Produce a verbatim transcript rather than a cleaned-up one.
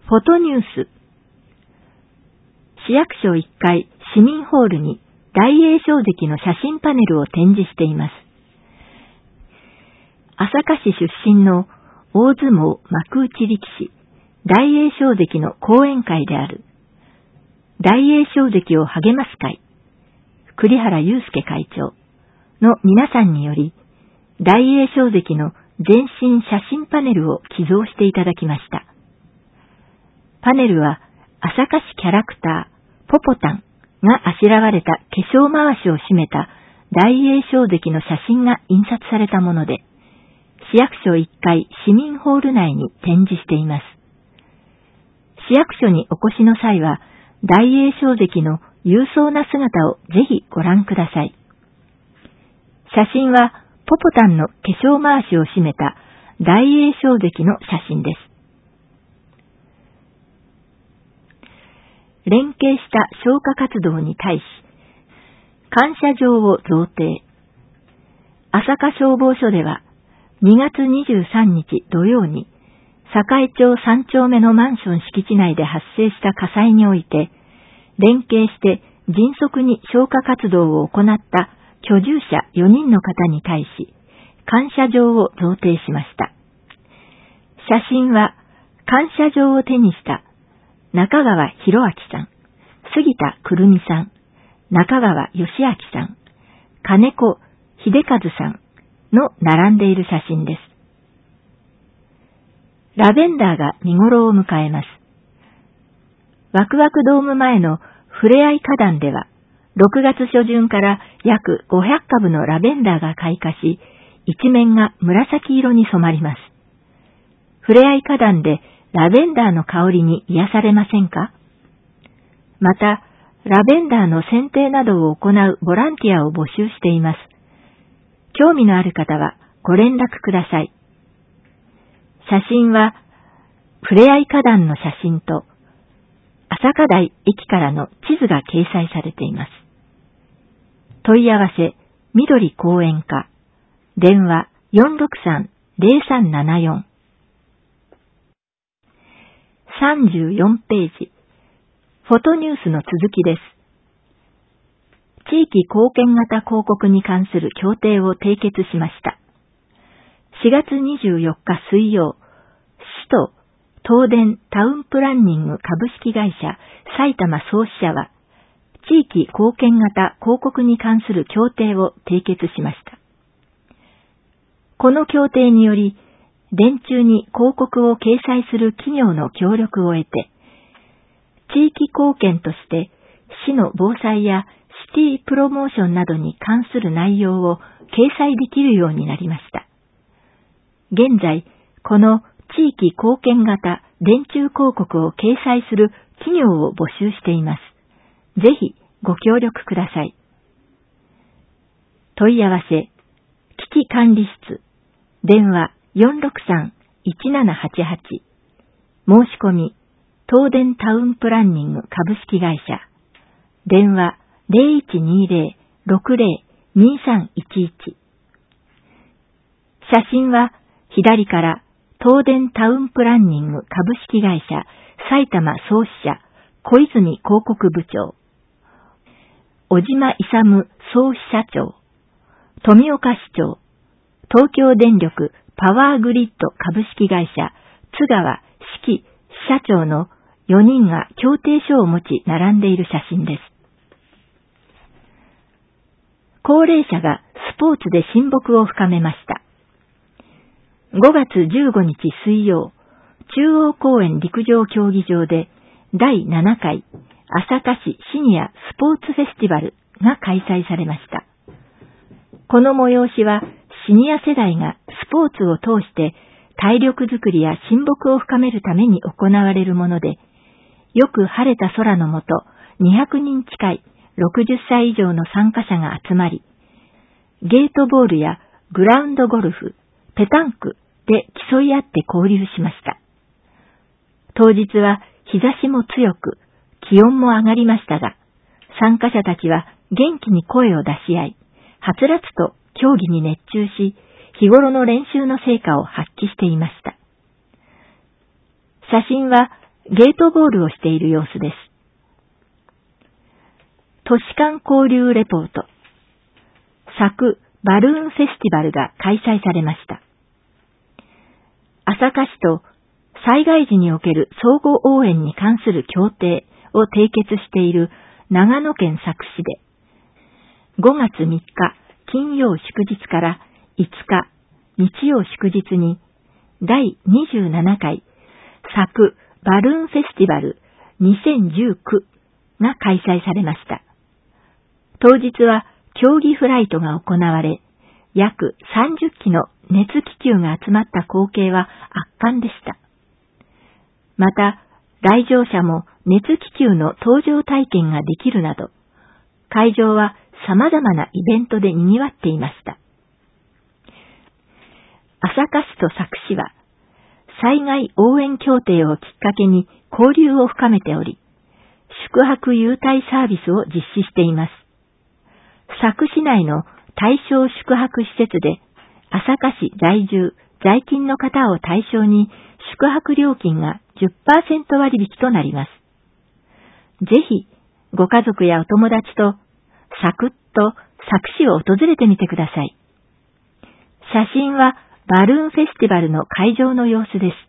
フォトニュース。市役所いっかい市民ホールに大栄翔関の写真パネルを展示しています。朝霞市出身の大相撲幕内力士、大栄翔関の講演会である。大栄翔関を励ます会、栗原祐介会長の皆さんにより、大栄翔関の全身写真パネルを寄贈していただきました。パネルは朝霞市キャラクター、ポポタンがあしらわれた化粧まわしを締めた大栄翔関の写真が印刷されたもので、市役所いっかい市民ホール内に展示しています。市役所にお越しの際は、大栄翔関の勇壮な姿をぜひご覧ください。写真はポポタンの化粧まわしを締めた大栄翔関の写真です。連携した消火活動に対し、感謝状を贈呈。朝霞消防署では、にがつにじゅうさんにち土曜に、栄町さんちょうめのマンション敷地内で発生した火災において、連携して迅速に消火活動を行った居住者よにんの方に対し、感謝状を贈呈しました。写真は、感謝状を手にした中川博明さん、杉田くるみさん、中川義明さん、金子秀和さんの並んでいる写真です。ラベンダーが見頃を迎えます。ワクワクドーム前のふれあい花壇では、ろくがつしょじゅんから約ごひゃくかぶのラベンダーが開花し、一面が紫色に染まります。ふれあい花壇でラベンダーの香りに癒されませんか？また、ラベンダーの剪定などを行うボランティアを募集しています。興味のある方はご連絡ください。写真は、ふれあい花壇の写真と、朝霞台駅からの地図が掲載されています。問い合わせ、緑講演課、電話 よんろくさん ゼロさんななよん。さんじゅうよんページ、フォトニュースの続きです。地域貢献型広告に関する協定を締結しました。しがつにじゅうよっか水曜、市と東電タウンプランニング株式会社埼玉総支社は、地域貢献型広告に関する協定を締結しました。この協定により、電柱に広告を掲載する企業の協力を得て、地域貢献として市の防災やシティプロモーションなどに関する内容を掲載できるようになりました。現在、この地域貢献型電柱広告を掲載する企業を募集しています。ぜひご協力ください。問い合わせ、危機管理室、電話 よんろくさん いちななはちはち、申し込み、東電タウンプランニング株式会社、電話 ゼロいちにゼロ ろくゼロ にさんいちいち。写真は左から東電タウンプランニング株式会社埼玉総支社小泉広告部長、小島勇総支社長、富岡市長、東京電力パワーグリッド株式会社津川四季支社長のよにんが協定書を持ち並んでいる写真です。高齢者がスポーツで親睦を深めました。ごがつじゅうごにち水曜、中央公園陸上競技場でだいななかい朝霞市シニアスポーツフェスティバルが開催されました。この催しはシニア世代がスポーツを通して体力づくりや親睦を深めるために行われるもので、よく晴れた空の下にひゃくにん近いろくじゅっさい以上の参加者が集まり、ゲートボールやグラウンドゴルフ、ペタンクで競い合って交流しました。当日は日差しも強く、気温も上がりましたが、参加者たちは元気に声を出し合い、はつらつと競技に熱中し、日頃の練習の成果を発揮していました。写真はゲートボールをしている様子です。都市間交流レポート。昨バルーンフェスティバルが開催されました。朝霞市と災害時における相互応援に関する協定を締結している長野県佐久市で、ごがつみっか金曜祝日からいつか日曜祝日にだいにじゅうななかい佐久バルーンフェスティバルにせんじゅうきゅうが開催されました。当日は競技フライトが行われ、約さんじゅっきの熱気球が集まった光景は圧巻でした。また、来場者も熱気球の搭乗体験ができるなど、会場は様々なイベントで賑わっていました。朝霞市と佐久市は、災害応援協定をきっかけに交流を深めており、宿泊優待サービスを実施しています。佐久市内の対象宿泊施設で、朝霞市在住、在勤の方を対象に宿泊料金が じゅっパーセント 割引となります。ぜひ、ご家族やお友達と、サクッと佐久市を訪れてみてください。写真はバルーンフェスティバルの会場の様子です。